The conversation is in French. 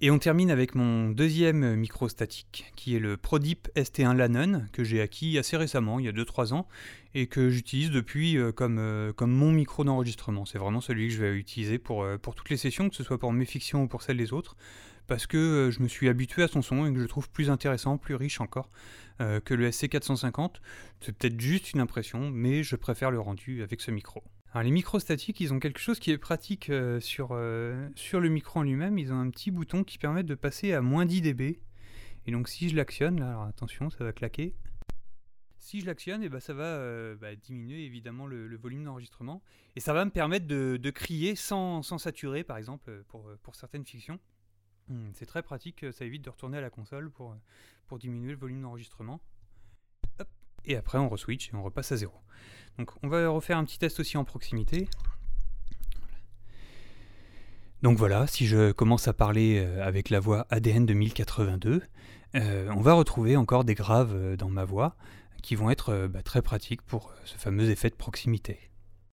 Et on termine avec mon deuxième micro statique, qui est le ProDeep ST1 Lanon, que j'ai acquis assez récemment, il y a 2-3 ans, et que j'utilise depuis comme mon micro d'enregistrement. C'est vraiment celui que je vais utiliser pour toutes les sessions, que ce soit pour mes fictions ou pour celles des autres, parce que je me suis habitué à son son et que je le trouve plus intéressant, plus riche encore que le SC450. C'est peut-être juste une impression, mais je préfère le rendu avec ce micro. Alors les micros statiques, ils ont quelque chose qui est pratique sur le micro en lui-même. Ils ont un petit bouton qui permet de passer à moins 10 dB. Et donc si je l'actionne, là, alors attention, ça va claquer. Si je l'actionne, ça va diminuer évidemment le volume d'enregistrement. Et ça va me permettre de crier sans saturer, par exemple, pour certaines fictions. C'est très pratique, ça évite de retourner à la console pour diminuer le volume d'enregistrement. Hop. Et après on reswitch et on repasse à 0. Donc on va refaire un petit test aussi en proximité. Donc voilà, si je commence à parler avec la voix ADN de 1082, on va retrouver encore des graves dans ma voix qui vont être très pratiques pour ce fameux effet de proximité.